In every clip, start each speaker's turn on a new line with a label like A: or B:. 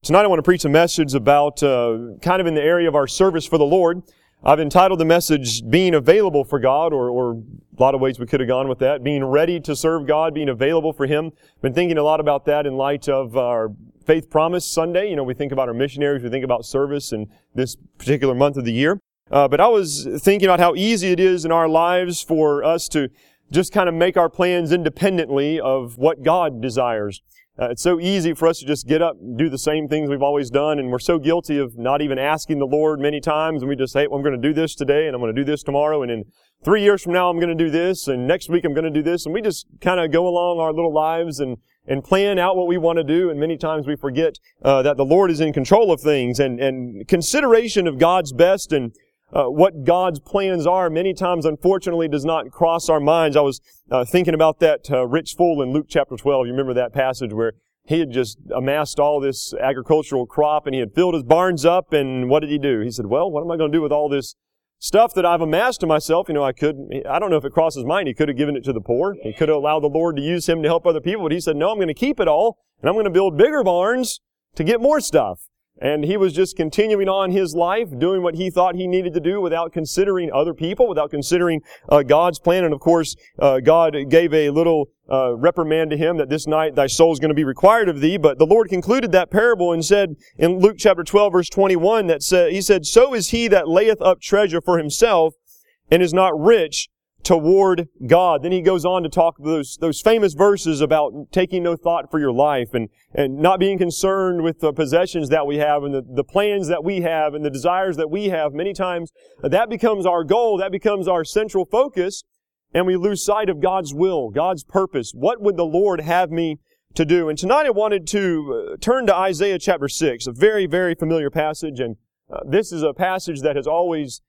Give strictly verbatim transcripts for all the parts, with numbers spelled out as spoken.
A: Tonight I want to preach a message about uh, kind of in the area of our service for the Lord. I've entitled the message, Being Available for God, or, or a lot of ways we could have gone with that. Being ready to serve God, being available for Him. Been thinking a lot about that in light of our Faith Promise Sunday. You know, we think about our missionaries, we think about service in this particular month of the year. Uh, but I was thinking about how easy it is in our lives for us to just kind of make our plans independently of what God desires. Uh, it's so easy for us to just get up and do the same things we've always done, and we're so guilty of not even asking the Lord many times, and we just say, well, I'm going to do this today, and I'm going to do this tomorrow, and in three years from now I'm going to do this, and next week I'm going to do this, and we just kind of go along our little lives and, and plan out what we want to do, and many times we forget uh, that the Lord is in control of things, and, and consideration of God's best and Uh, what God's plans are many times, unfortunately, does not cross our minds. I was uh, thinking about that uh, rich fool in Luke chapter twelve. You remember that passage where he had just amassed all this agricultural crop and he had filled his barns up, and what did he do? He said, well, what am I going to do with all this stuff that I've amassed to myself? You know, I could, I don't know if it crossed his mind. He could have given it to the poor. He could have allowed the Lord to use him to help other people, but he said, no, I'm going to keep it all, and I'm going to build bigger barns to get more stuff. And he was just continuing on his life, doing what he thought he needed to do without considering other people, without considering uh, God's plan. And of course, uh, God gave a little uh, reprimand to him that this night thy soul is going to be required of thee. But the Lord concluded that parable and said in Luke chapter twelve, verse twenty-one, that said, he said, so is he that layeth up treasure for himself and is not rich toward God. Then he goes on to talk those those famous verses about taking no thought for your life and and not being concerned with the possessions that we have and the, the plans that we have and the desires that we have. Many times that becomes our goal, that becomes our central focus, and we lose sight of God's will, God's purpose. What would the Lord have me to do? And tonight I wanted to turn to Isaiah chapter six, a very, very familiar passage, and uh, this is a passage that has always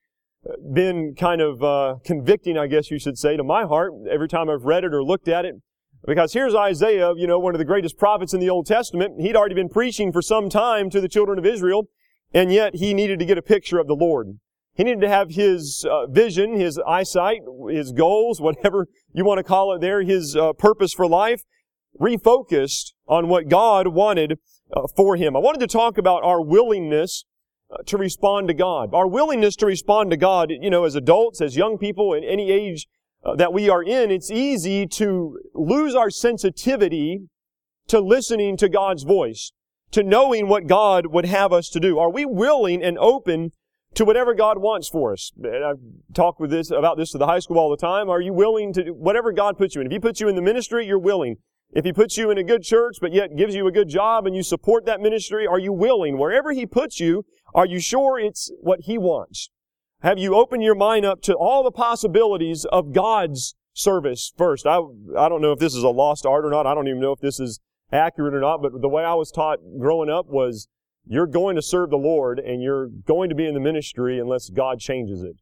A: been kind of uh, convicting, I guess you should say, to my heart every time I've read it or looked at it. Because here's Isaiah, you know, one of the greatest prophets in the Old Testament. He'd already been preaching for some time to the children of Israel, and yet he needed to get a picture of the Lord. He needed to have his uh, vision, his eyesight, his goals, whatever you want to call it there, his uh, purpose for life, refocused on what God wanted uh, for him. I wanted to talk about our willingness Uh, to respond to God. Our willingness to respond to God, you know, as adults, as young people, in any age uh, that we are in, it's easy to lose our sensitivity to listening to God's voice, to knowing what God would have us to do. Are we willing and open to whatever God wants for us? And I've talked with this, about this to the high school all the time. Are you willing to do whatever God puts you in? If He puts you in the ministry, you're willing. If He puts you in a good church, but yet gives you a good job and you support that ministry, are you willing? Wherever He puts you, are you sure it's what He wants? Have you opened your mind up to all the possibilities of God's service first? I, I don't know if this is a lost art or not. I don't even know if this is accurate or not, but the way I was taught growing up was you're going to serve the Lord and you're going to be in the ministry unless God changes it.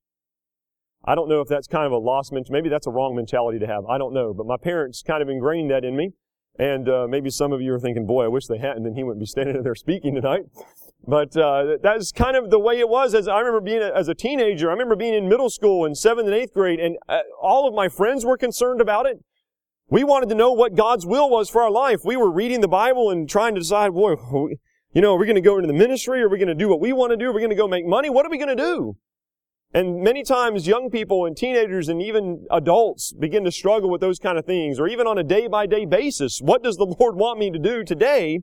A: I don't know if that's kind of a lost mentality. Maybe that's a wrong mentality to have. I don't know. But my parents kind of ingrained that in me. And uh, maybe some of you are thinking, boy, I wish they hadn't, then he wouldn't be standing there speaking tonight. But uh, that's kind of the way it was. As I remember being a, as a teenager, I remember being in middle school in seventh and eighth grade, and uh, all of my friends were concerned about it. We wanted to know what God's will was for our life. We were reading the Bible and trying to decide, boy, you know, are we going to go into the ministry? Are we going to do what we want to do? Are we going to go make money? What are we going to do? And many times young people and teenagers and even adults begin to struggle with those kind of things, or even on a day-by-day basis. What does the Lord want me to do today?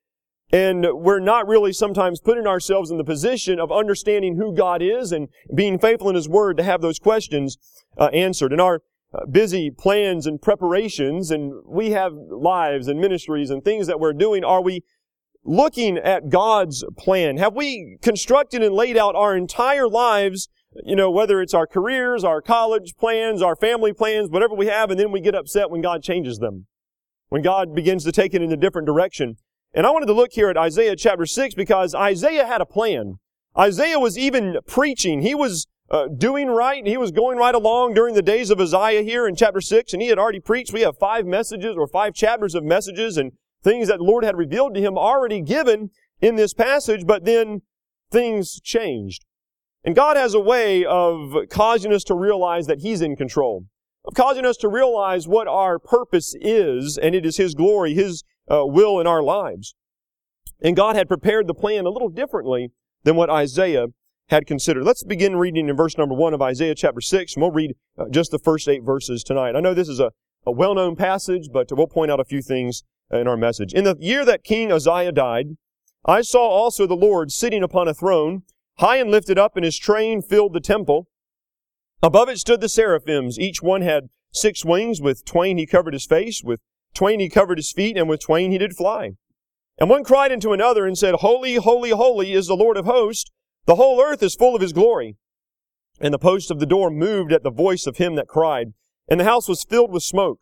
A: And we're not really sometimes putting ourselves in the position of understanding who God is and being faithful in His Word to have those questions uh, answered. In our uh, busy plans and preparations, and we have lives and ministries and things that we're doing, are we looking at God's plan? Have we constructed and laid out our entire lives, you know, whether it's our careers, our college plans, our family plans, whatever we have, and then we get upset when God changes them, when God begins to take it in a different direction? And I wanted to look here at Isaiah chapter six because Isaiah had a plan. Isaiah was even preaching. He was uh, doing right. He was going right along during the days of Isaiah here in chapter six, and he had already preached. We have five messages or five chapters of messages and things that the Lord had revealed to him already given in this passage, but then things changed. And God has a way of causing us to realize that He's in control, of causing us to realize what our purpose is, and it is His glory, His uh, will in our lives. And God had prepared the plan a little differently than what Isaiah had considered. Let's begin reading in verse number one of Isaiah chapter six, and we'll read uh, just the first eight verses tonight. I know this is a, a well-known passage, but we'll point out a few things in our message. In the year that King Uzziah died, I saw also the Lord sitting upon a throne, high and lifted up, and his train filled the temple. Above it stood the seraphims. Each one had six wings. With twain he covered his face, with twain he covered his feet, and with twain he did fly. And one cried unto another and said, Holy, holy, holy is the Lord of hosts. The whole earth is full of his glory. And the post of the door moved at the voice of him that cried, and the house was filled with smoke.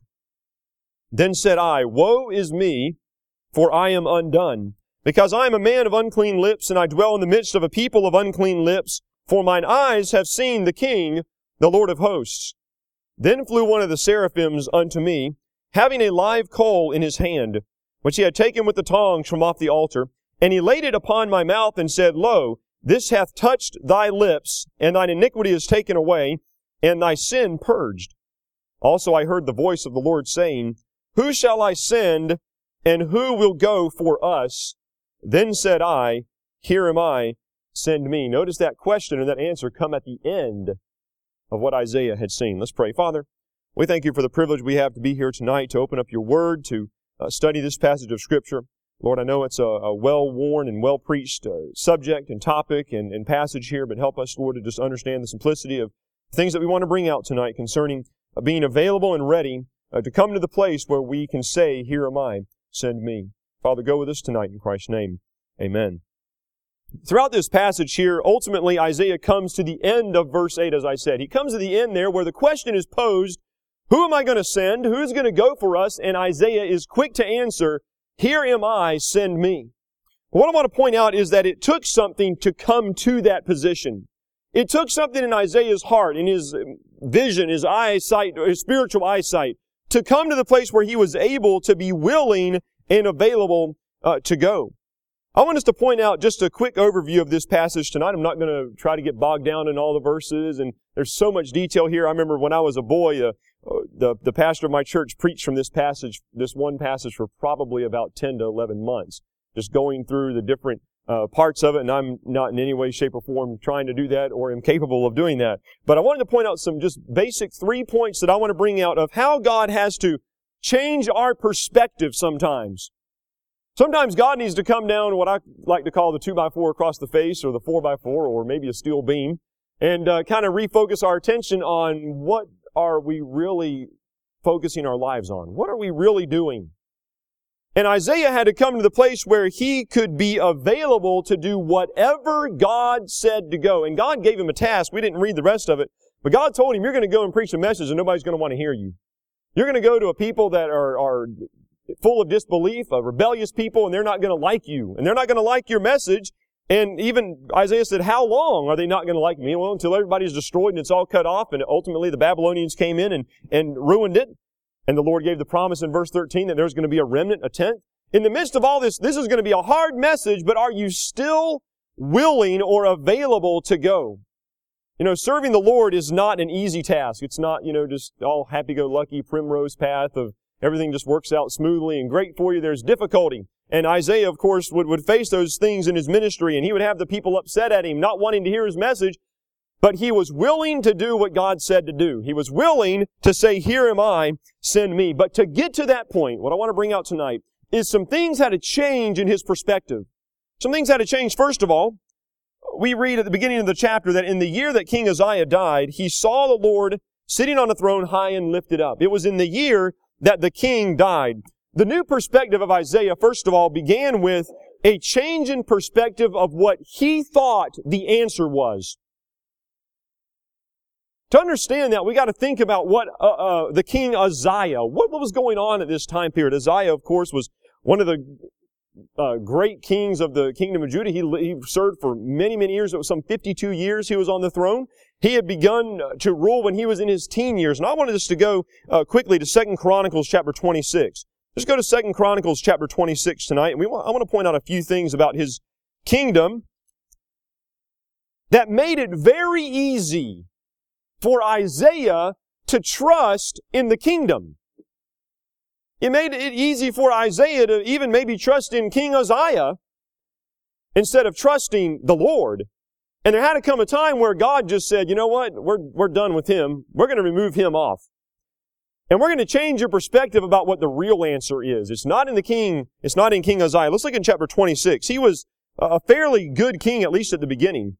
A: Then said I, Woe is me, for I am undone, because I am a man of unclean lips, and I dwell in the midst of a people of unclean lips, for mine eyes have seen the King, the Lord of hosts. Then flew one of the seraphims unto me, having a live coal in his hand, which he had taken with the tongs from off the altar, and he laid it upon my mouth, and said, Lo, this hath touched thy lips, and thine iniquity is taken away, and thy sin purged. Also I heard the voice of the Lord saying, Who shall I send, and who will go for us? Then said I, Here am I, send me. Notice that question and that answer come at the end of what Isaiah had seen. Let's pray. Father, we thank you for the privilege we have to be here tonight to open up your word, to uh, study this passage of Scripture. Lord, I know it's a, a well-worn and well-preached uh, subject and topic and, and passage here, but help us, Lord, to just understand the simplicity of things that we want to bring out tonight concerning uh, being available and ready uh, to come to the place where we can say, Here am I, send me. Father, go with us tonight in Christ's name. Amen. Throughout this passage here, ultimately Isaiah comes to the end of verse eight, as I said. He comes to the end there where the question is posed, Who am I going to send? Who's going to go for us? And Isaiah is quick to answer, Here am I, send me. What I want to point out is that it took something to come to that position. It took something in Isaiah's heart, in his vision, his eyesight, his spiritual eyesight, to come to the place where he was able to be willing and available uh, to go. I want us to point out just a quick overview of this passage tonight. I'm not going to try to get bogged down in all the verses, and there's so much detail here. I remember when I was a boy, uh, the, the pastor of my church preached from this passage, this one passage for probably about ten to eleven months, just going through the different uh, parts of it, and I'm not in any way, shape, or form trying to do that or am capable of doing that. But I wanted to point out some just basic three points that I want to bring out of how God has to change our perspective sometimes. Sometimes God needs to come down what I like to call the two by four across the face, or the four by four, or maybe a steel beam, and uh, kind of refocus our attention on what are we really focusing our lives on? What are we really doing? And Isaiah had to come to the place where he could be available to do whatever God said to go. And God gave him a task. We didn't read the rest of it, but God told him, you're going to go and preach a message and nobody's going to want to hear you. You're going to go to a people that are, are full of disbelief, a rebellious people, and they're not going to like you. And they're not going to like your message. And even Isaiah said, how long are they not going to like me? Well, until everybody's destroyed and it's all cut off. And ultimately the Babylonians came in and, and ruined it. And the Lord gave the promise in verse thirteen that there's going to be a remnant, a tenth. In the midst of all this, this is going to be a hard message, but are you still willing or available to go? You know, serving the Lord is not an easy task. It's not, you know, just all happy-go-lucky primrose path of everything just works out smoothly and great for you. There's difficulty. And Isaiah, of course, would, would face those things in his ministry, and he would have the people upset at him, not wanting to hear his message. But he was willing to do what God said to do. He was willing to say, here am I, send me. But to get to that point, what I want to bring out tonight is some things had to change in his perspective. Some things had to change. First of all, we read at the beginning of the chapter that in the year that King Uzziah died, he saw the Lord sitting on a throne high and lifted up. It was in the year that the king died. The new perspective of Isaiah, first of all, began with a change in perspective of what he thought the answer was. To understand that, we got to think about what uh, uh, the king Uzziah, what, what was going on at this time period. Uzziah, of course, was one of the uh, great kings of the kingdom of Judah. He, he served for many, many years. It was some fifty-two years he was on the throne. He had begun to rule when he was in his teen years. And I wanted us to go uh, quickly to Second Chronicles chapter twenty-six. Let's go to Second Chronicles chapter twenty-six tonight. And we want, I want to point out a few things about his kingdom that made it very easy for Isaiah to trust in the kingdom. It made it easy for Isaiah to even maybe trust in King Uzziah instead of trusting the Lord. And there had to come a time where God just said, you know what, we're, we're done with him. We're going to remove him off. And we're going to change your perspective about what the real answer is. It's not in the king, it's not in King Uzziah. Let's look in chapter twenty-six. He was a fairly good king, at least at the beginning.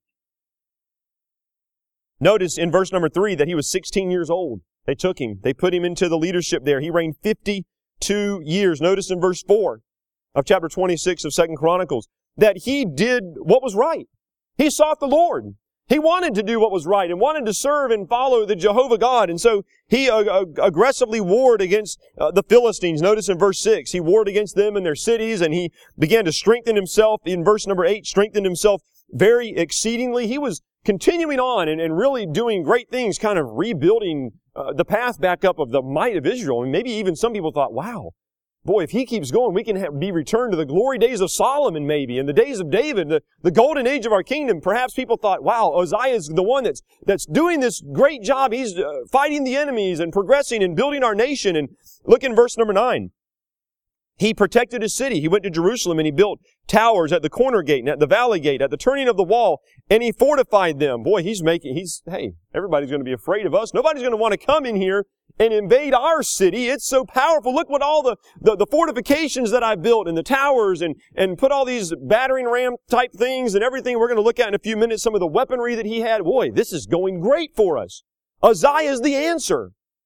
A: Notice in verse number three that he was sixteen years old. They took him. They put him into the leadership there. He reigned fifty-two years. Notice in verse four of chapter twenty-six of Second Chronicles that he did what was right. He sought the Lord. He wanted to do what was right and wanted to serve and follow the Jehovah God. And so he uh, uh, aggressively warred against uh, the Philistines. Notice in verse six, he warred against them and their cities, and he began to strengthen himself. In verse number eight, strengthened himself very exceedingly. He was continuing on and, and really doing great things, kind of rebuilding uh, the path back up of the might of Israel. And maybe even some people thought, wow, boy, if he keeps going, we can have, be returned to the glory days of Solomon maybe, and the days of David, the, the golden age of our kingdom. Perhaps people thought, wow, Uzziah is the one that's, that's doing this great job. He's uh, fighting the enemies and progressing and building our nation. And look in verse number nine. He protected his city. He went to Jerusalem and he built towers at the corner gate and at the valley gate, at the turning of the wall, and he fortified them. Boy, he's making, he's, hey, everybody's going to be afraid of us. Nobody's going to want to come in here and invade our city. It's so powerful. Look what all the, the, the fortifications that I built and the towers and, and put all these battering ram type things and everything we're going to look at in a few minutes, some of the weaponry that he had. Boy, this is going great for us. Uzziah is the answer.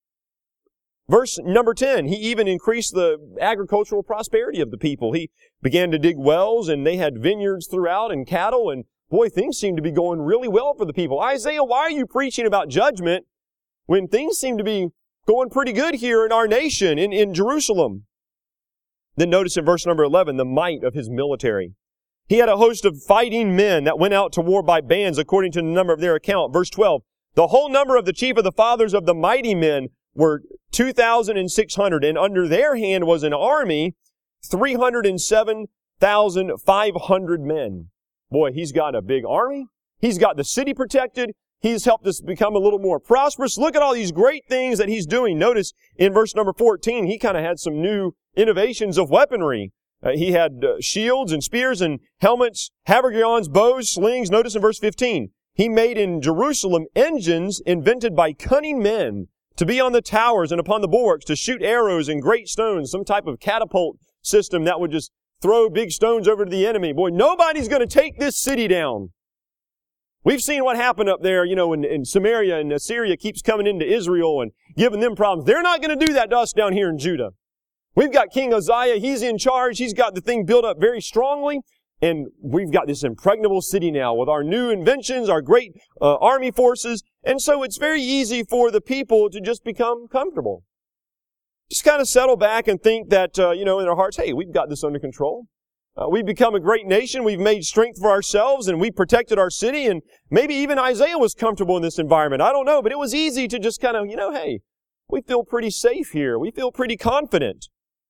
A: Verse number ten, he even increased the agricultural prosperity of the people. He began to dig wells and they had vineyards throughout and cattle, and boy, things seem to be going really well for the people. Isaiah, why are you preaching about judgment when things seem to be going pretty good here in our nation, in, in Jerusalem? Then notice in verse number eleven, the might of his military. He had a host of fighting men that went out to war by bands according to the number of their account. Verse twelve, the whole number of the chief of the fathers of the mighty men were two thousand six hundred, and under their hand was an army, three hundred seven thousand five hundred men. Boy, he's got a big army. He's got the city protected. He's helped us become a little more prosperous. Look at all these great things that he's doing. Notice in verse number fourteen, he kind of had some new innovations of weaponry. Uh, he had uh, shields and spears and helmets, habergeons, bows, slings. Notice in verse fifteen, he made in Jerusalem engines invented by cunning men to be on the towers and upon the bulwarks, to shoot arrows and great stones, some type of catapult system that would just throw big stones over to the enemy. Boy, nobody's going to take this city down. We've seen what happened up there, you know, in, in Samaria, and Assyria keeps coming into Israel and giving them problems. They're not going to do that to us down here in Judah. We've got King Uzziah. He's in charge. He's got the thing built up very strongly. And we've got this impregnable city now with our new inventions, our great uh, army forces. And so it's very easy for the people to just become comfortable. Just kind of settle back and think that, uh, you know, in our hearts, hey, we've got this under control. Uh, we've become a great nation. We've made strength for ourselves and we protected our city. And maybe even Isaiah was comfortable in this environment. I don't know, but it was easy to just kind of, you know, hey, we feel pretty safe here. We feel pretty confident.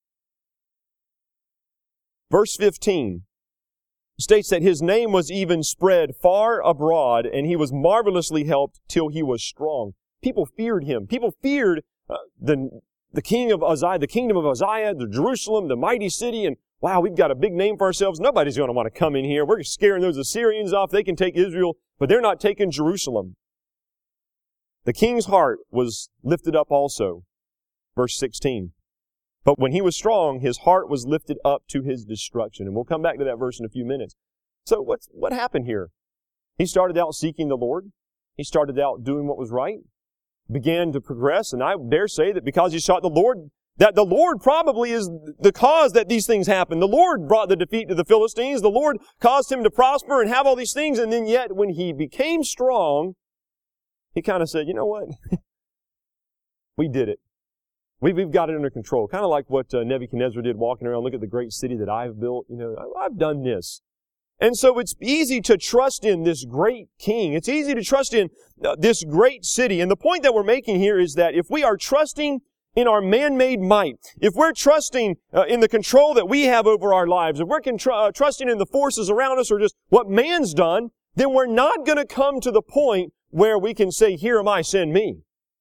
A: Verse fifteen states that his name was even spread far abroad, and he was marvelously helped till he was strong. People feared him. People feared uh, the, the king of Uzziah, the kingdom of Uzziah, the Jerusalem, the mighty city, and wow, we've got a big name for ourselves. Nobody's going to want to come in here. We're scaring those Assyrians off. They can take Israel, but they're not taking Jerusalem. The king's heart was lifted up also. Verse sixteen. But when he was strong, his heart was lifted up to his destruction. And we'll come back to that verse in a few minutes. So what's, what happened here? He started out seeking the Lord. He started out doing what was right. Began to progress. And I dare say that because he sought the Lord, that the Lord probably is the cause that these things happen. The Lord brought the defeat to the Philistines. The Lord caused him to prosper and have all these things. And then yet when he became strong, he kind of said, you know what? We did it. We've, we've got it under control. Kind of like what uh, Nebuchadnezzar did walking around. Look at the great city that I've built. You know, I, I've done this. And so it's easy to trust in this great king. It's easy to trust in uh, this great city. And the point that we're making here is that if we are trusting in our man-made might, if we're trusting uh, in the control that we have over our lives, if we're contr- uh, trusting in the forces around us or just what man's done, then we're not going to come to the point where we can say, here am I, send me.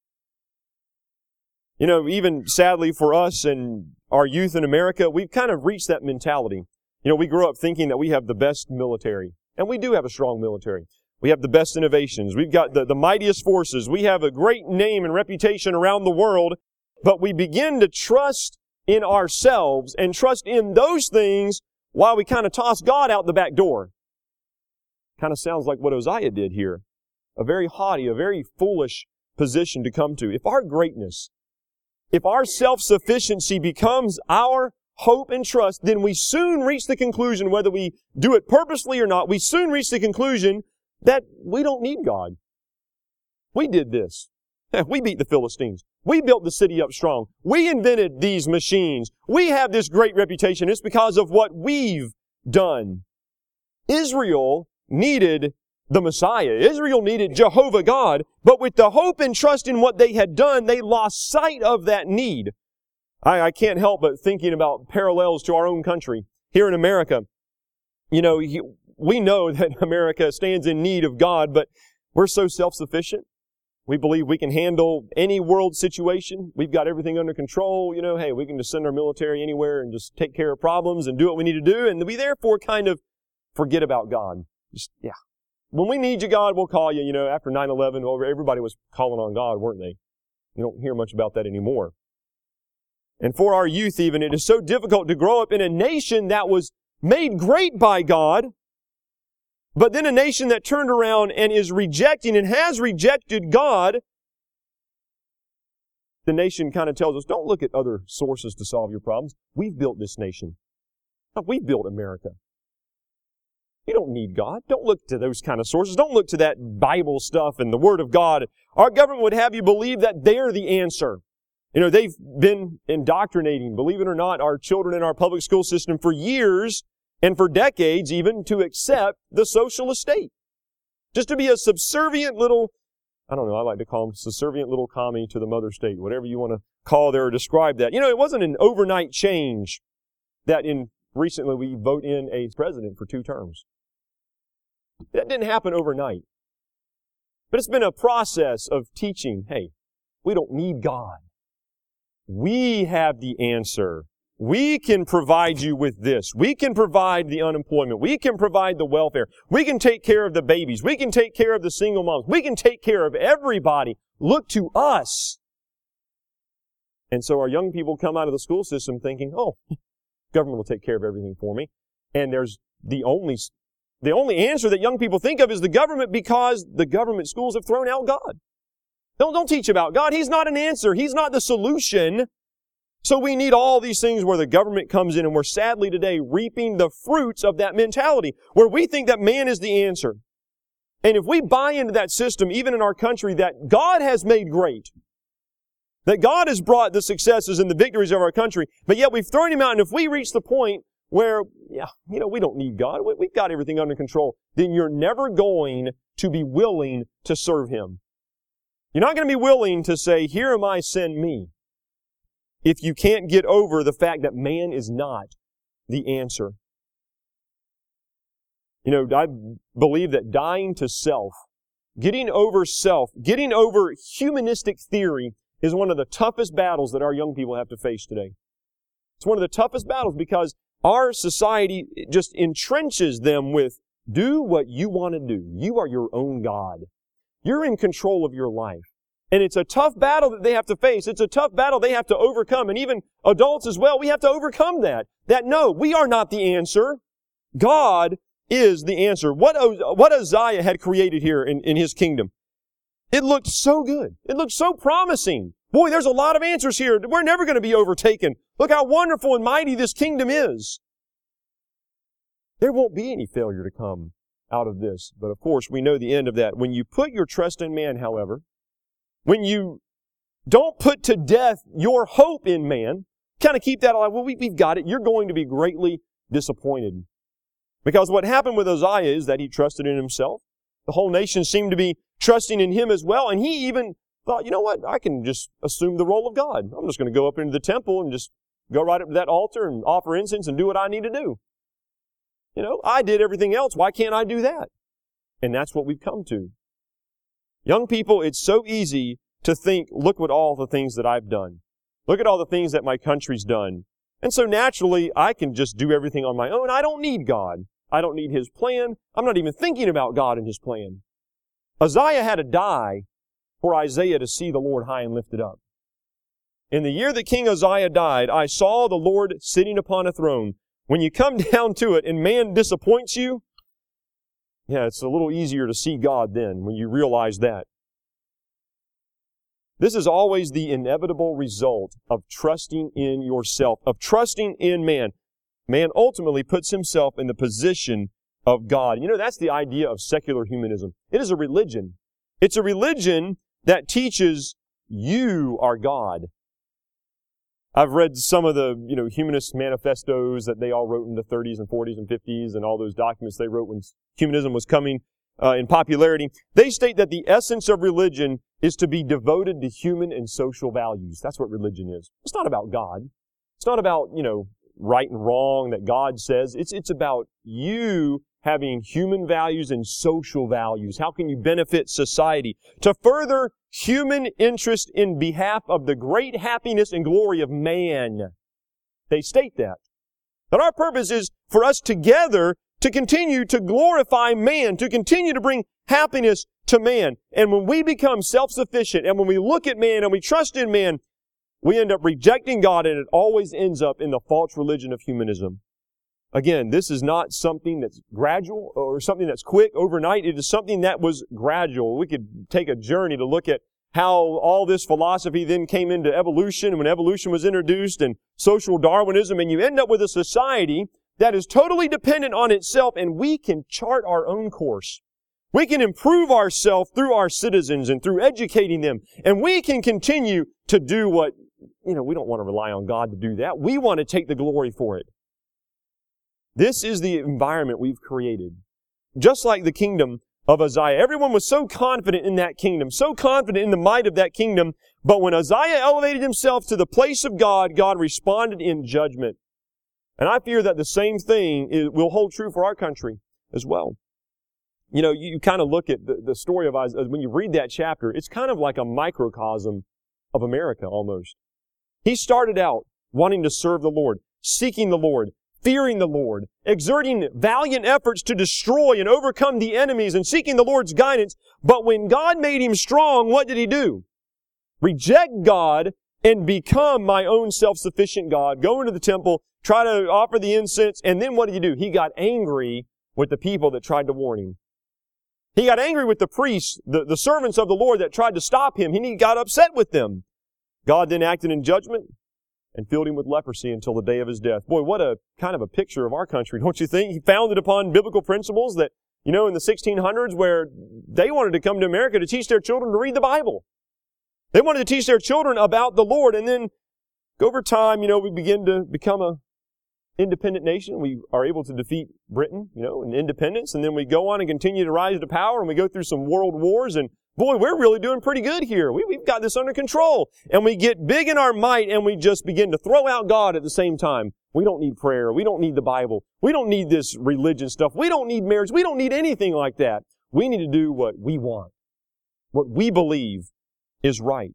A: You know, even sadly for us and our youth in America, we've kind of reached that mentality. You know, we grow up thinking that we have the best military. And we do have a strong military. We have the best innovations. We've got the, the mightiest forces. We have a great name and reputation around the world. But we begin to trust in ourselves and trust in those things while we kind of toss God out the back door. Kind of sounds like what Uzziah did here. A very haughty, a very foolish position to come to. If our greatness, if our self-sufficiency becomes our hope and trust, then we soon reach the conclusion, whether we do it purposely or not, we soon reach the conclusion that we don't need God. We did this. We beat the Philistines. We built the city up strong. We invented these machines. We have this great reputation. It's because of what we've done. Israel needed the Messiah. Israel needed Jehovah God, but with the hope and trust in what they had done, they lost sight of that need. I, I can't help but thinking about parallels to our own country. Here in America, you know, we know that America stands in need of God, but we're so self-sufficient. We believe we can handle any world situation. We've got everything under control. You know, hey, we can just send our military anywhere and just take care of problems and do what we need to do, and we therefore kind of forget about God. Just, yeah. When we need you, God, we'll call you. You know, after nine eleven, everybody was calling on God, weren't they? You don't hear much about that anymore. And for our youth even, it is so difficult to grow up in a nation that was made great by God, but then a nation that turned around and is rejecting and has rejected God. The nation kind of tells us, don't look at other sources to solve your problems. We've built this nation. We've built America. You don't need God. Don't look to those kind of sources. Don't look to that Bible stuff and the Word of God. Our government would have you believe that they're the answer. You know, they've been indoctrinating, believe it or not, our children in our public school system for years and for decades even to accept the socialist state. Just to be a subservient little, I don't know, I like to call them subservient little commie to the mother state, whatever you want to call there or describe that. You know, it wasn't an overnight change that in recently we vote in a president for two terms. That didn't happen overnight. But it's been a process of teaching, hey, we don't need God. We have the answer. We can provide you with this. We can provide the unemployment. We can provide the welfare. We can take care of the babies. We can take care of the single moms. We can take care of everybody. Look to us. And so our young people come out of the school system thinking, oh, government will take care of everything for me. And there's the only, the only answer that young people think of is the government because the government schools have thrown out God. Don't, don't teach about God. He's not an answer. He's not the solution. So we need all these things where the government comes in, and we're sadly today reaping the fruits of that mentality where we think that man is the answer. And if we buy into that system, even in our country, that God has made great, that God has brought the successes and the victories of our country, but yet we've thrown Him out, and if we reach the point where, yeah, you know, we don't need God, we've got everything under control, then you're never going to be willing to serve Him. You're not going to be willing to say, here am I, send me, if you can't get over the fact that man is not the answer. You know, I believe that dying to self, getting over self, getting over humanistic theory is one of the toughest battles that our young people have to face today. It's one of the toughest battles because our society just entrenches them with, do what you want to do. You are your own God. You're in control of your life. And it's a tough battle that they have to face. It's a tough battle they have to overcome. And even adults as well, we have to overcome that. That no, we are not the answer. God is the answer. What, what Uzziah had created here in, in his kingdom, it looked so good. It looked so promising. Boy, there's a lot of answers here. We're never going to be overtaken. Look how wonderful and mighty this kingdom is. There won't be any failure to come out of this. But of course, we know the end of that. When you put your trust in man, however, when you don't put to death your hope in man, kind of keep that alive, well, we, we've got it, you're going to be greatly disappointed. Because what happened with Uzziah is that he trusted in himself. The whole nation seemed to be trusting in him as well, and he even thought, you know what, I can just assume the role of God. I'm just going to go up into the temple and just go right up to that altar and offer incense and do what I need to do. You know, I did everything else. Why can't I do that? And that's what we've come to. Young people, it's so easy to think, look at all the things that I've done. Look at all the things that my country's done. And so naturally, I can just do everything on my own. I don't need God. I don't need His plan. I'm not even thinking about God and His plan. Uzziah had to die for Isaiah to see the Lord high and lifted up. In the year that King Uzziah died, I saw the Lord sitting upon a throne. When you come down to it and man disappoints you, yeah, it's a little easier to see God then when you realize that. This is always the inevitable result of trusting in yourself, of trusting in man. Man ultimately puts himself in the position of God. You know, that's the idea of secular humanism. It is a religion. It's a religion that teaches you are God. I've read some of the, you know, humanist manifestos that they all wrote in the thirties and forties and fifties and all those documents they wrote when humanism was coming uh, in popularity. They state that the essence of religion is to be devoted to human and social values. That's what religion is. It's not about God. It's not about, you know, right and wrong that God says. It's, it's about you having human values and social values. How can you benefit society? To further human interest in behalf of the great happiness and glory of man. They state that. That our purpose is for us together to continue to glorify man, to continue to bring happiness to man. And when we become self-sufficient and when we look at man and we trust in man, we end up rejecting God, and it always ends up in the false religion of humanism. Again, this is not something that's gradual or something that's quick overnight. It is something that was gradual. We could take a journey to look at how all this philosophy then came into evolution, and when evolution was introduced, and social Darwinism, and you end up with a society that is totally dependent on itself, and we can chart our own course. We can improve ourselves through our citizens and through educating them, and we can continue to do what, you know, we don't want to rely on God to do that. We want to take the glory for it. This is the environment we've created. Just like the kingdom of Uzziah. Everyone was so confident in that kingdom, so confident in the might of that kingdom, but when Uzziah elevated himself to the place of God, God responded in judgment. And I fear that the same thing is, will hold true for our country as well. You know, you, you kind of look at the, the story of Isaiah, when you read that chapter, it's kind of like a microcosm of America almost. He started out wanting to serve the Lord, seeking the Lord, fearing the Lord, exerting valiant efforts to destroy and overcome the enemies and seeking the Lord's guidance. But when God made him strong, what did he do? Reject God and become my own self-sufficient God, go into the temple, try to offer the incense, and then what did he do? He got angry with the people that tried to warn him. He got angry with the priests, the, the servants of the Lord that tried to stop him, and he got upset with them. God then acted in judgment and filled him with leprosy until the day of his death. Boy, what a kind of a picture of our country, don't you think? He founded upon biblical principles that, you know, in the sixteen hundreds where they wanted to come to America to teach their children to read the Bible. They wanted to teach their children about the Lord, and then over time, you know, we begin to become a independent nation. We are able to defeat Britain, you know, in independence, and then we go on and continue to rise to power, and we go through some world wars, and boy, we're really doing pretty good here. We, we've got this under control. And we get big in our might, and we just begin to throw out God at the same time. We don't need prayer. We don't need the Bible. We don't need this religion stuff. We don't need marriage. We don't need anything like that. We need to do what we want, what we believe is right.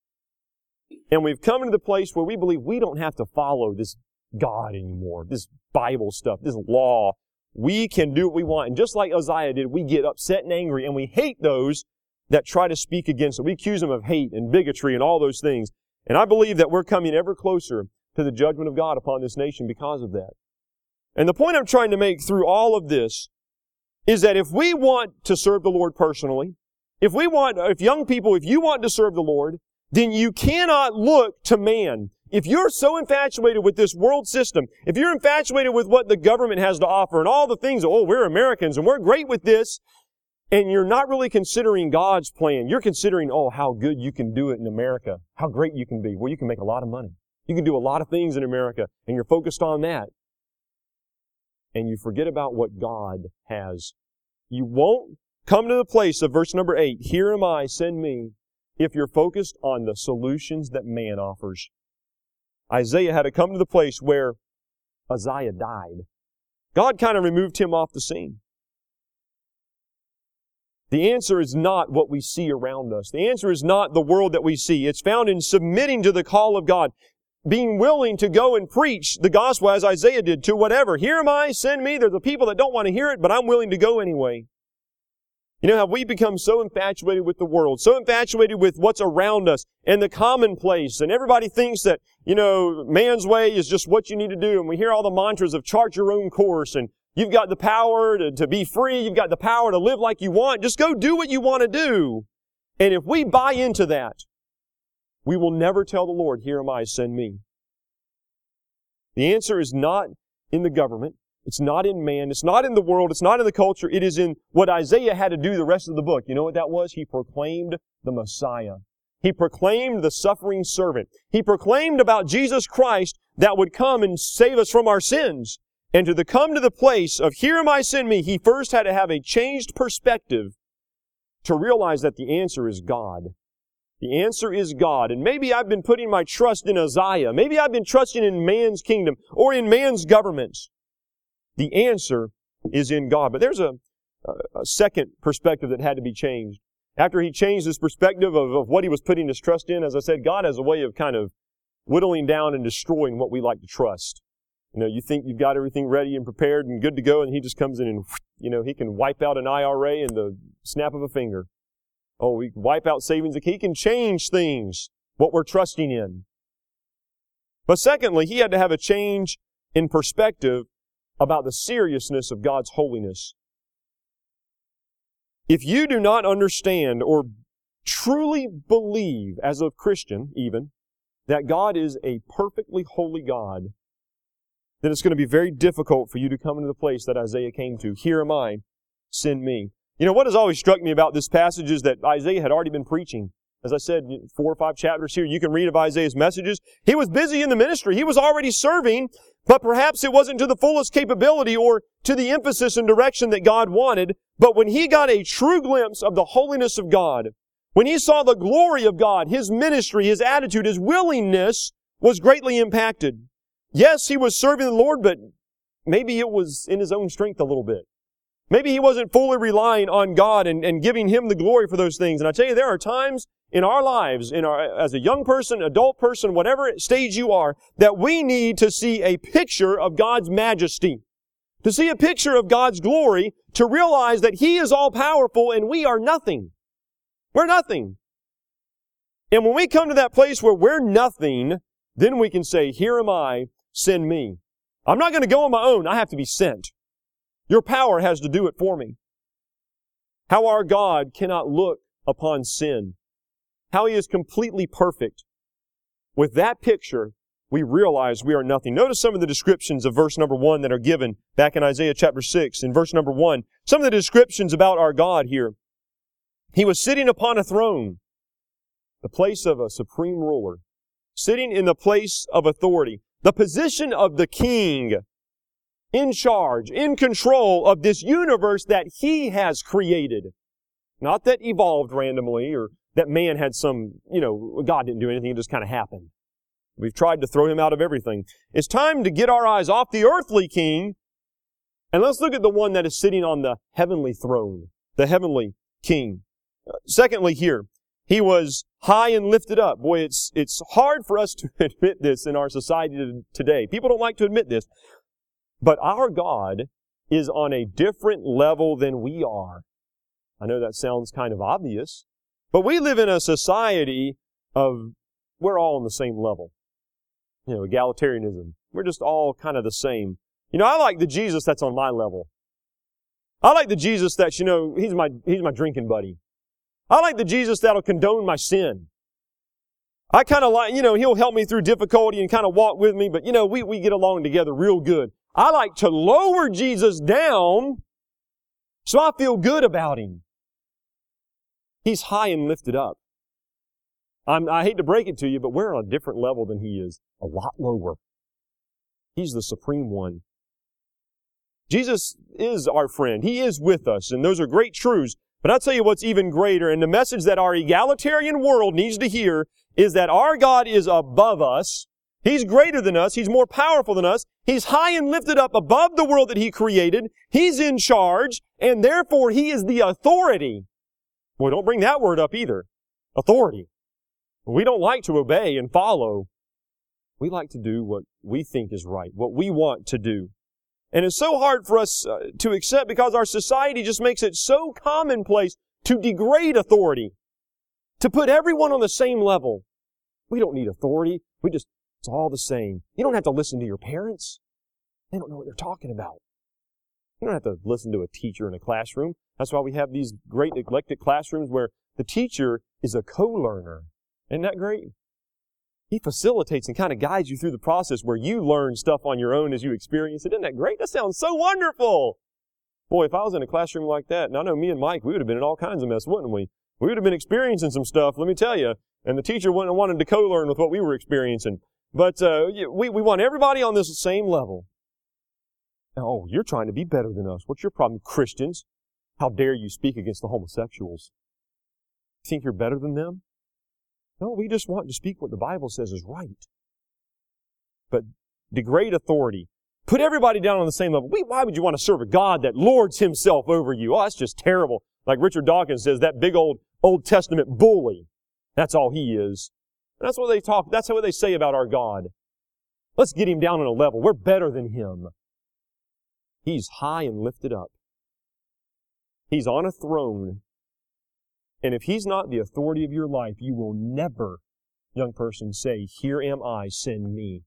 A: And we've come to the place where we believe we don't have to follow this God anymore, this Bible stuff, this law. We can do what we want. And just like Uzziah did, we get upset and angry, and we hate those that try to speak against it. We accuse them of hate and bigotry and all those things. And I believe that we're coming ever closer to the judgment of God upon this nation because of that. And the point I'm trying to make through all of this is that if we want to serve the Lord personally, if we want, if young people, if you want to serve the Lord, then you cannot look to man. If you're so infatuated with this world system, if you're infatuated with what the government has to offer and all the things, oh, we're Americans and we're great with this, and you're not really considering God's plan. You're considering, oh, how good you can do it in America. How great you can be. Well, you can make a lot of money. You can do a lot of things in America, and you're focused on that. And you forget about what God has. You won't come to the place of verse number eight, here am I, send me, if you're focused on the solutions that man offers. Isaiah had to come to the place where Uzziah died. God kind of removed him off the scene. The answer is not what we see around us. The answer is not the world that we see. It's found in submitting to the call of God. being willing to go and preach the gospel as Isaiah did to whatever. Here am I, send me. There's the people that don't want to hear it, but I'm willing to go anyway. You know, have we become so infatuated with the world, so infatuated with what's around us and the commonplace, and everybody thinks that, you know, man's way is just what you need to do, and we hear all the mantras of chart your own course, and you've got the power to, to be free, you've got the power to live like you want, just go do what you want to do. And if we buy into that, we will never tell the Lord, here am I, send me. The answer is not in the government. It's not in man. It's not in the world. It's not in the culture. It is in what Isaiah had to do the rest of the book. You know what that was? He proclaimed the Messiah. He proclaimed the suffering servant. He proclaimed about Jesus Christ that would come and save us from our sins. And to the come to the place of, here am I, send me, he first had to have a changed perspective to realize that the answer is God. The answer is God. And maybe I've been putting my trust in Isaiah. Maybe I've been trusting in man's kingdom or in man's governments. The answer is in God. But there's a, a second perspective that had to be changed. After he changed his perspective of, of what he was putting his trust in, as I said, God has a way of kind of whittling down and destroying what we like to trust. You know, you think you've got everything ready and prepared and good to go, and he just comes in and, you know, he can wipe out an I R A in the snap of a finger. Oh, we wipe out savings. He can change things, what we're trusting in. But secondly, he had to have a change in perspective about the seriousness of God's holiness. If you do not understand or truly believe, as a Christian even, that God is a perfectly holy God, then it's going to be very difficult for you to come into the place that Isaiah came to. Here am I, send me. You know, what has always struck me about this passage is that Isaiah had already been preaching. As I said, four or five chapters here, you can read of Isaiah's messages. He was busy in the ministry. He was already serving, but perhaps it wasn't to the fullest capability or to the emphasis and direction that God wanted. But when he got a true glimpse of the holiness of God, when he saw the glory of God, his ministry, his attitude, his willingness was greatly impacted. Yes, he was serving the Lord, but maybe it was in his own strength a little bit. Maybe he wasn't fully relying on God and, and giving Him the glory for those things. And I tell you, there are times in our lives, in our, as a young person, adult person, whatever stage you are, that we need to see a picture of God's majesty, to see a picture of God's glory, to realize that He is all-powerful and we are nothing. We're nothing. And when we come to that place where we're nothing, then we can say, here am I, send me. I'm not going to go on my own. I have to be sent. Your power has to do it for me. How our God cannot look upon sin. How He is completely perfect. With that picture, we realize we are nothing. Notice some of the descriptions of verse number one that are given back in Isaiah chapter six. In verse number one, some of the descriptions about our God here. He was sitting upon a throne, the place of a supreme ruler, sitting in the place of authority, the position of the king, in charge, in control of this universe that He has created. Not that evolved randomly or that man had some, you know, God didn't do anything, it just kind of happened. We've tried to throw Him out of everything. It's time to get our eyes off the earthly king and let's look at the one that is sitting on the heavenly throne, the heavenly king. Uh, secondly here, He was high and lifted up. Boy, it's, it's hard for us to admit this in our society today. People don't like to admit this. But our God is on a different level than we are. I know that sounds kind of obvious, but we live in a society of, we're all on the same level. You know, egalitarianism. We're just all kind of the same. You know, I like the Jesus that's on my level. I like the Jesus that's, you know, He's my, He's my drinking buddy. I like the Jesus that'll condone my sin. I kind of like, you know, He'll help me through difficulty and kind of walk with me, but, you know, we, we get along together real good. I like to lower Jesus down so I feel good about Him. He's high and lifted up. I'm, I hate to break it to you, but we're on a different level than He is. A lot lower. He's the supreme one. Jesus is our friend. He is with us, and those are great truths. But I'll tell you what's even greater, and the message that our egalitarian world needs to hear is that our God is above us. He's greater than us. He's more powerful than us. He's high and lifted up above the world that He created. He's in charge, and therefore He is the authority. Boy, don't bring that word up either. Authority. We don't like to obey and follow. We like to do what we think is right, what we want to do. And it's so hard for us uh, to accept because our society just makes it so commonplace to degrade authority, to put everyone on the same level. We don't need authority. We just, it's all the same. You don't have to listen to your parents. They don't know what they're talking about. You don't have to listen to a teacher in a classroom. That's why we have these great eclectic classrooms where the teacher is a co-learner. Isn't that great? He facilitates and kind of guides you through the process where you learn stuff on your own as you experience it. Isn't that great? That sounds so wonderful. Boy, if I was in a classroom like that, and I know me and Mike, we would have been in all kinds of mess, wouldn't we? We would have been experiencing some stuff, let me tell you. And the teacher wouldn't have wanted to co-learn with what we were experiencing. But uh, we, we want everybody on this same level. Oh, you're trying to be better than us. What's your problem, Christians? How dare you speak against the homosexuals? You think you're better than them? No, we just want to speak what the Bible says is right. But degrade authority. Put everybody down on the same level. Why would you want to serve a God that lords Himself over you? Oh, that's just terrible. Like Richard Dawkins says, that big old Old Testament bully. That's all he is. That's what they talk, that's what they say about our God. Let's get Him down on a level. We're better than Him. He's high and lifted up. He's on a throne. And if He's not the authority of your life, you will never, young person, say, "Here am I, send me."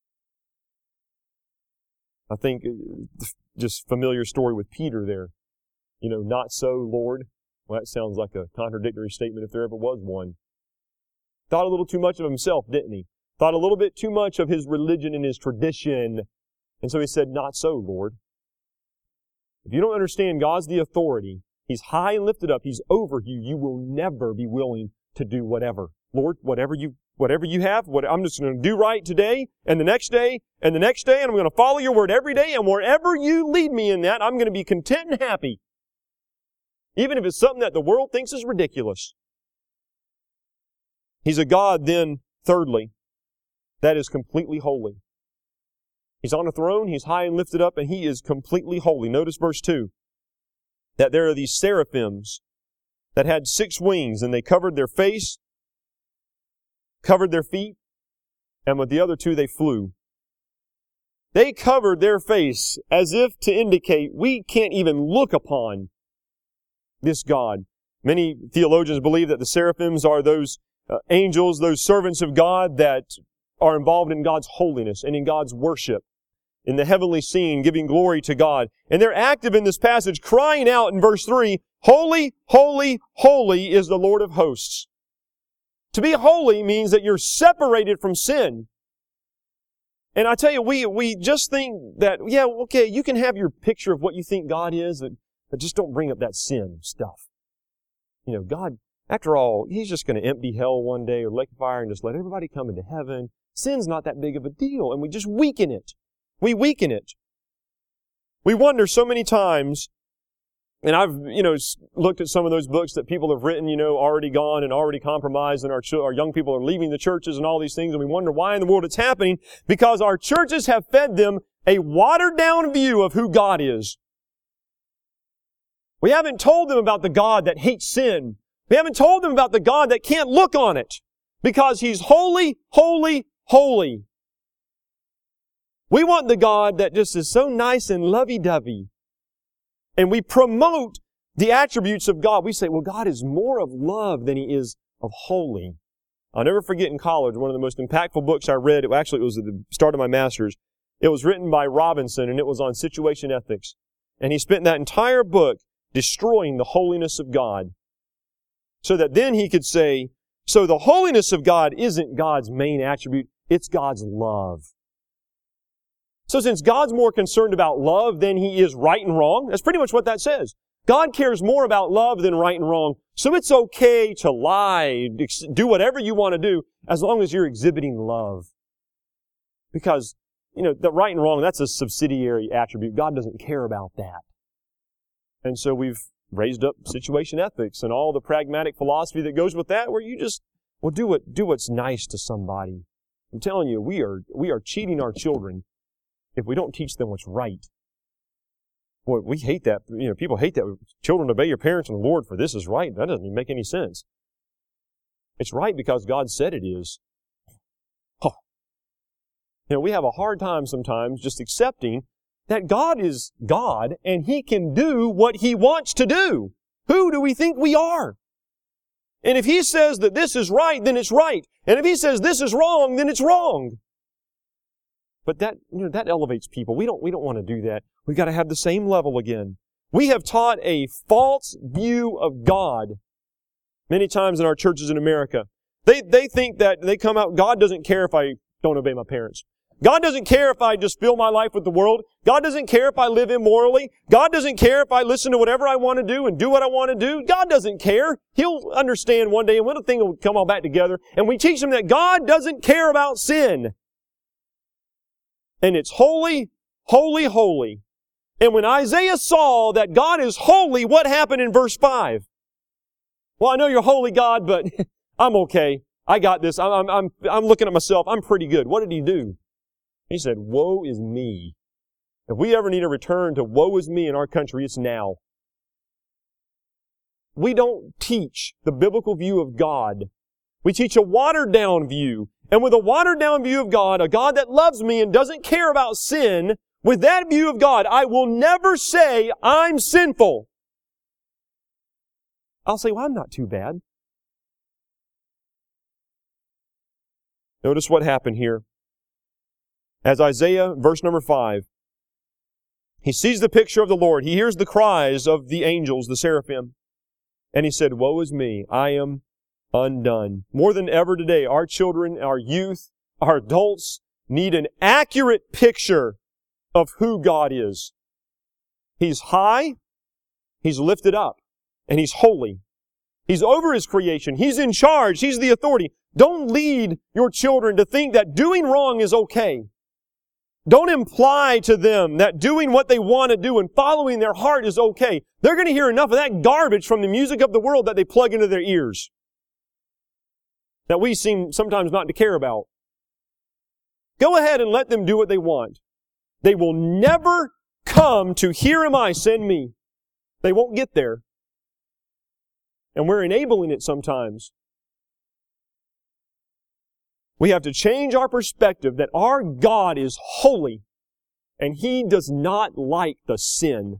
A: I think just familiar story with Peter there. You know, not so, Lord. Well, that sounds like a contradictory statement if there ever was one. Thought a little too much of himself, didn't he? Thought a little bit too much of his religion and his tradition. And so he said, "Not so, Lord." If you don't understand God's the authority, He's high and lifted up, He's over you, you will never be willing to do whatever. Lord, whatever you whatever you have, what, I'm just going to do right today, and the next day, and the next day, and I'm going to follow your word every day, and wherever you lead me in that, I'm going to be content and happy. Even if it's something that the world thinks is ridiculous. He's a God, then, thirdly, that is completely holy. He's on a throne, He's high and lifted up, and He is completely holy. Notice verse two, that there are these seraphims that had six wings, and they covered their face, covered their feet, and with the other two they flew. They covered their face as if to indicate we can't even look upon this God. Many theologians believe that the seraphims are those uh, angels, those servants of God that are involved in God's holiness and in God's worship, in the heavenly scene, giving glory to God. And they're active in this passage, crying out in verse three, "Holy, holy, holy is the Lord of hosts." To be holy means that you're separated from sin. And I tell you, we we just think that, yeah, okay, you can have your picture of what you think God is, but just don't bring up that sin stuff. You know, God, after all, He's just going to empty hell one day or lake of fire and just let everybody come into heaven. Sin's not that big of a deal, and we just weaken it. We weaken it. We wonder so many times, and I've, you know, looked at some of those books that people have written, you know, already gone and already compromised, and our, ch- our young people are leaving the churches and all these things, and we wonder why in the world it's happening, because our churches have fed them a watered-down view of who God is. We haven't told them about the God that hates sin. We haven't told them about the God that can't look on it, because He's holy, holy, holy. We want the God that just is so nice and lovey-dovey. And we promote the attributes of God. We say, well, God is more of love than He is of holy. I'll never forget in college, one of the most impactful books I read, it, actually it was at the start of my master's. It was written by Robinson, and it was on situation ethics. And he spent that entire book destroying the holiness of God, so that then he could say, so the holiness of God isn't God's main attribute, it's God's love. So since God's more concerned about love than He is right and wrong, that's pretty much what that says. God cares more about love than right and wrong. So it's okay to lie, do whatever you want to do, as long as you're exhibiting love. Because, you know, the right and wrong, that's a subsidiary attribute. God doesn't care about that. And so we've raised up situation ethics and all the pragmatic philosophy that goes with that, where you just, well, do what, do what's nice to somebody. I'm telling you, we are, we are cheating our children if we don't teach them what's right. Boy, we hate that. You know, people hate that. Children, obey your parents and the Lord, for this is right. That doesn't even make any sense. It's right because God said it is. Oh, You know, we have a hard time sometimes just accepting that God is God and He can do what He wants to do. Who do we think we are? And if He says that this is right, then it's right. And if He says this is wrong, then it's wrong. But that, you know, that elevates people. We don't, we don't want to do that. We've got to have the same level again. We have taught a false view of God many times in our churches in America. They, they think that they come out, God doesn't care if I don't obey my parents. God doesn't care if I just fill my life with the world. God doesn't care if I live immorally. God doesn't care if I listen to whatever I want to do and do what I want to do. God doesn't care. He'll understand one day and one thing will come all back together. And we teach them that God doesn't care about sin. And it's holy, holy, holy. And when Isaiah saw that God is holy, what happened in verse five? Well, I know you're holy, God, but I'm okay. I got this. I'm, I'm, I'm looking at myself. I'm pretty good. What did he do? He said, woe is me. If we ever need a return to woe is me in our country, it's now. We don't teach the biblical view of God. We teach a watered-down view. And with a watered-down view of God, a God that loves me and doesn't care about sin, with that view of God, I will never say I'm sinful. I'll say, well, I'm not too bad. Notice what happened here. As Isaiah, verse number five, he sees the picture of the Lord. He hears the cries of the angels, the seraphim. And he said, woe is me, I am undone. More than ever today, our children, our youth, our adults need an accurate picture of who God is. He's high, He's lifted up, and He's holy. He's over His creation. He's in charge. He's the authority. Don't lead your children to think that doing wrong is okay. Don't imply to them that doing what they want to do and following their heart is okay. They're going to hear enough of that garbage from the music of the world that they plug into their ears, that we seem sometimes not to care about. Go ahead and let them do what they want. They will never come to here am I, send me. They won't get there. And we're enabling it sometimes. We have to change our perspective that our God is holy and He does not like the sin.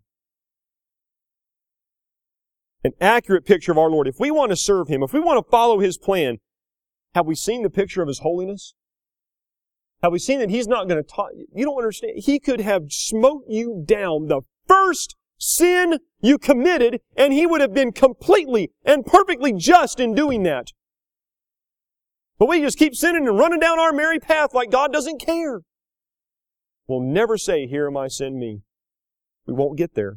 A: An accurate picture of our Lord. If we want to serve Him, if we want to follow His plan, have we seen the picture of His holiness? Have we seen that He's not going to talk? You don't understand. He could have smote you down the first sin you committed, and He would have been completely and perfectly just in doing that. But we just keep sinning and running down our merry path like God doesn't care. We'll never say, here am I, send me. We won't get there.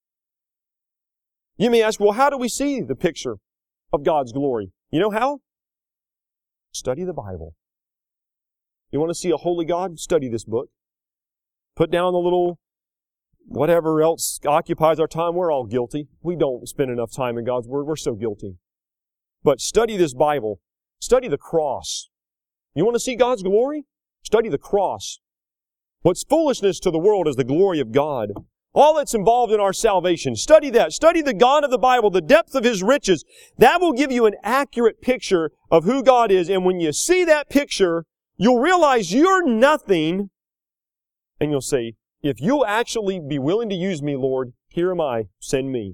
A: You may ask, well, how do we see the picture of God's glory? You know how? Study the Bible. You want to see a holy God? Study this book. Put down the little whatever else occupies our time. We're all guilty. We don't spend enough time in God's Word. We're so guilty. But study this Bible. Study the cross. You want to see God's glory? Study the cross. What's foolishness to the world is the glory of God. All that's involved in our salvation. Study that. Study the God of the Bible, the depth of His riches. That will give you an accurate picture of who God is. And when you see that picture, you'll realize you're nothing. And you'll say, if you'll actually be willing to use me, Lord, here am I, send me.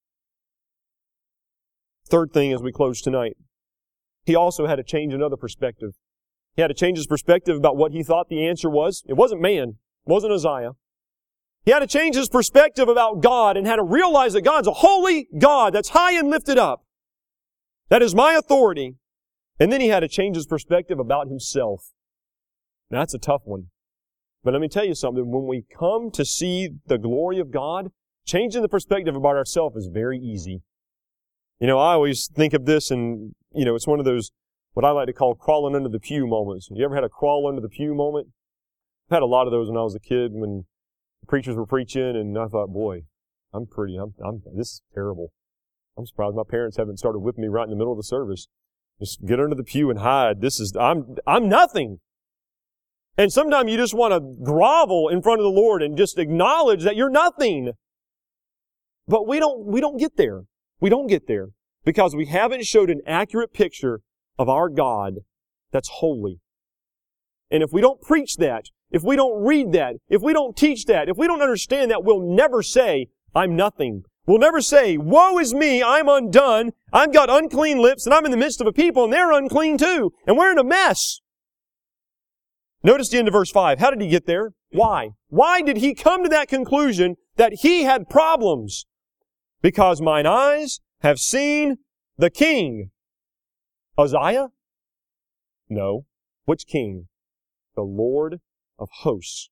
A: Third thing as we close tonight. He also had to change another perspective. He had to change his perspective about what he thought the answer was. It wasn't man. It wasn't Uzziah. He had to change his perspective about God and had to realize that God's a holy God that's high and lifted up. That is my authority. And then he had to change his perspective about himself. Now, that's a tough one. But let me tell you something. When we come to see the glory of God, changing the perspective about ourselves is very easy. You know, I always think of this and, you know, it's one of those, what I like to call crawling under the pew moments. You ever had a crawl under the pew moment? I've had a lot of those when I was a kid when preachers were preaching and I thought, boy, I'm pretty, I'm, I'm, this is terrible. I'm surprised my parents haven't started whipping me right in the middle of the service. Just get under the pew and hide. This is, I'm, I'm nothing. And sometimes you just want to grovel in front of the Lord and just acknowledge that you're nothing. But we don't, we don't get there. We don't get there because we haven't showed an accurate picture of our God that's holy. And if we don't preach that, if we don't read that, if we don't teach that, if we don't understand that, we'll never say, I'm nothing. We'll never say, woe is me, I'm undone, I've got unclean lips, and I'm in the midst of a people, and they're unclean too, and we're in a mess. Notice the end of verse five. How did he get there? Why? Why did he come to that conclusion that he had problems? Because mine eyes have seen the King. Uzziah? No. Which king? The Lord of hosts.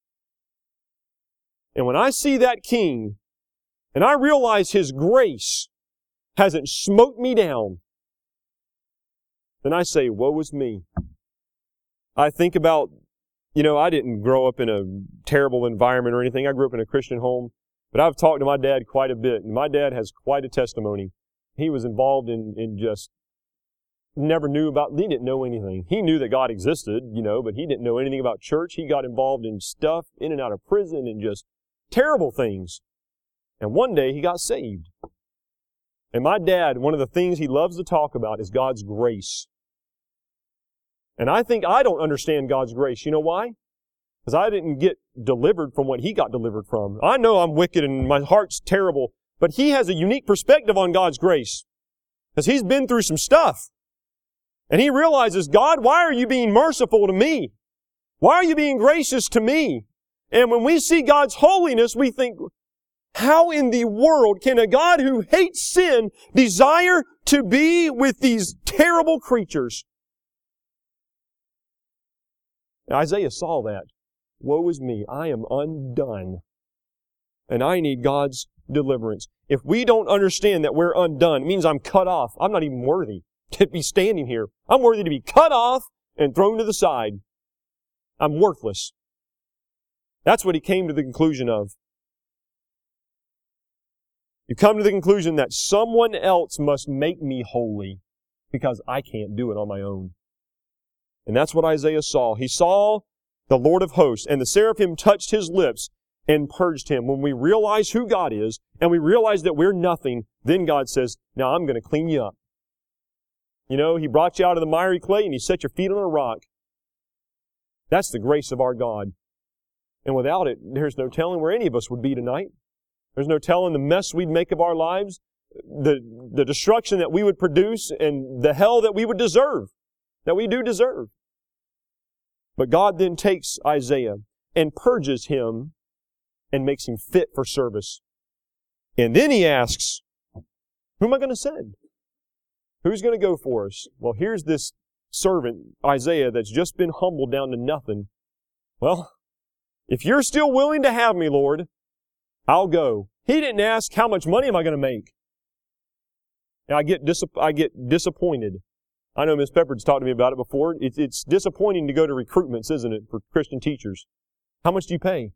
A: And when I see that king, and I realize his grace hasn't smote me down, then I say, woe is me. I think about, you know, I didn't grow up in a terrible environment or anything. I grew up in a Christian home, but I've talked to my dad quite a bit, and my dad has quite a testimony. He was involved in, in just never knew about, he didn't know anything. He knew that God existed, you know, but he didn't know anything about church. He got involved in stuff, in and out of prison, and just terrible things. And one day he got saved. And my dad, one of the things he loves to talk about is God's grace. And I think I don't understand God's grace. You know why? Because I didn't get delivered from what he got delivered from. I know I'm wicked and my heart's terrible, but he has a unique perspective on God's grace. Because he's been through some stuff. And he realizes, God, why are you being merciful to me? Why are you being gracious to me? And when we see God's holiness, we think, how in the world can a God who hates sin desire to be with these terrible creatures? And Isaiah saw that. Woe is me, I am undone. And I need God's deliverance. If we don't understand that we're undone, it means I'm cut off. I'm not even worthy to be standing here. I'm worthy to be cut off and thrown to the side. I'm worthless. That's what he came to the conclusion of. You come to the conclusion that someone else must make me holy because I can't do it on my own. And that's what Isaiah saw. He saw the Lord of hosts, and the seraphim touched his lips and purged him. When we realize who God is, and we realize that we're nothing, then God says, now I'm going to clean you up. You know, He brought you out of the miry clay and He set your feet on a rock. That's the grace of our God. And without it, there's no telling where any of us would be tonight. There's no telling the mess we'd make of our lives, the, the destruction that we would produce, and the hell that we would deserve, that we do deserve. But God then takes Isaiah and purges him and makes him fit for service. And then He asks, who am I going to send? Who's going to go for us? Well, here's this servant, Isaiah, that's just been humbled down to nothing. Well, if you're still willing to have me, Lord, I'll go. He didn't ask, how much money am I going to make? And I get dis- I get disappointed. I know Miss Pepperid's talked to me about it before. It's, it's disappointing to go to recruitments, isn't it, for Christian teachers? How much do you pay?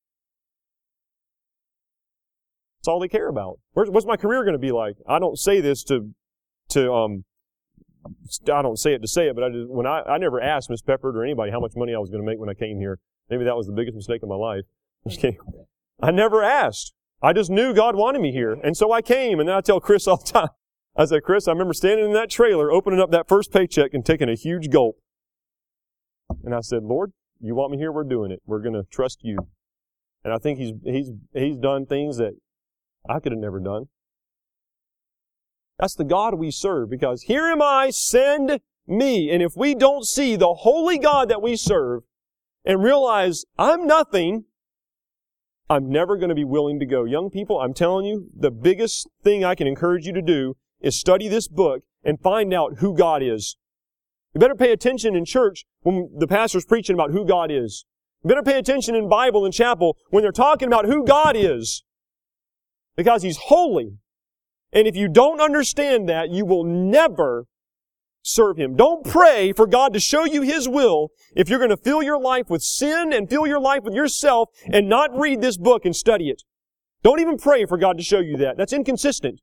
A: That's all they care about. Where's, what's my career going to be like? I don't say this to, to, um, I don't say it to say it, but I just, when I, I never asked Miss Pepperd or anybody how much money I was going to make when I came here. Maybe that was the biggest mistake of my life. Just kidding. I never asked. I just knew God wanted me here. And so I came, and then I tell Chris all the time. I said, Chris, I remember standing in that trailer, opening up that first paycheck and taking a huge gulp. And I said, Lord, you want me here? We're doing it. We're going to trust you. And I think he's, he's, he's done things that I could have never done. That's the God we serve, because here am I, send me. And if we don't see the holy God that we serve and realize I'm nothing, I'm never going to be willing to go. Young people, I'm telling you, the biggest thing I can encourage you to do is study this book and find out who God is. You better pay attention in church when the pastor's preaching about who God is. You better pay attention in Bible and chapel when they're talking about who God is. Because He's holy. And if you don't understand that, you will never serve Him. Don't pray for God to show you His will if you're going to fill your life with sin and fill your life with yourself and not read this book and study it. Don't even pray for God to show you that. That's inconsistent.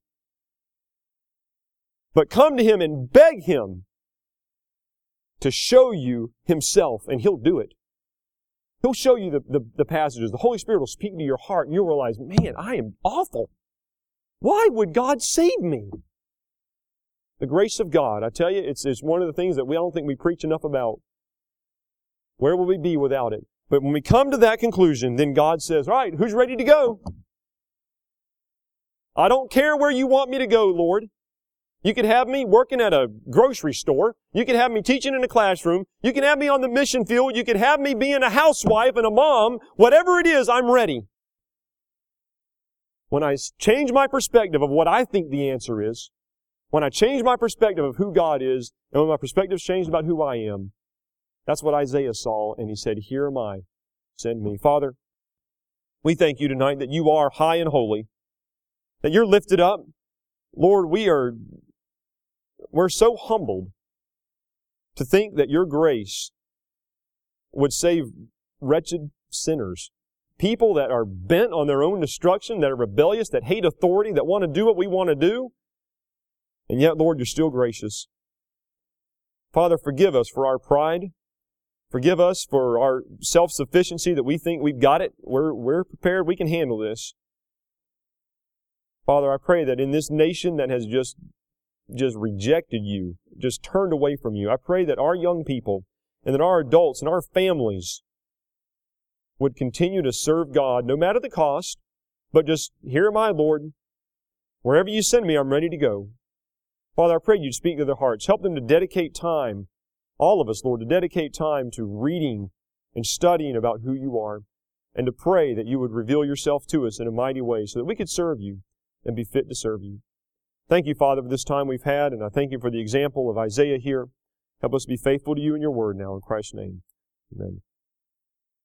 A: But come to Him and beg Him to show you Himself, and He'll do it. He'll show you the, the, the passages. The Holy Spirit will speak to your heart, and you'll realize, man, I am awful. Why would God save me? The grace of God, I tell you, it's, it's one of the things that we I don't think we preach enough about. Where will we be without it? But when we come to that conclusion, then God says, all right, who's ready to go? I don't care where you want me to go, Lord. You could have me working at a grocery store. You could have me teaching in a classroom. You can have me on the mission field. You could have me being a housewife and a mom. Whatever it is, I'm ready. When I change my perspective of what I think the answer is, when I change my perspective of who God is, and when my perspective's changed about who I am, that's what Isaiah saw, and he said, here am I, send me. Father, we thank you tonight that you are high and holy, that you're lifted up. Lord, we are, we're so humbled to think that your grace would save wretched sinners, people that are bent on their own destruction, that are rebellious, that hate authority, that want to do what we want to do. And yet, Lord, you're still gracious. Father, forgive us for our pride. Forgive us for our self-sufficiency, that we think we've got it. We're, we're prepared. We can handle this. Father, I pray that in this nation that has just, just rejected you, just turned away from you, I pray that our young people and that our adults and our families would continue to serve God, no matter the cost, but just, here am I, Lord. Wherever you send me, I'm ready to go. Father, I pray you'd speak to their hearts. Help them to dedicate time, all of us, Lord, to dedicate time to reading and studying about who you are, and to pray that you would reveal yourself to us in a mighty way so that we could serve you and be fit to serve you. Thank you, Father, for this time we've had, and I thank you for the example of Isaiah here. Help us be faithful to you and your word now, in Christ's name. Amen.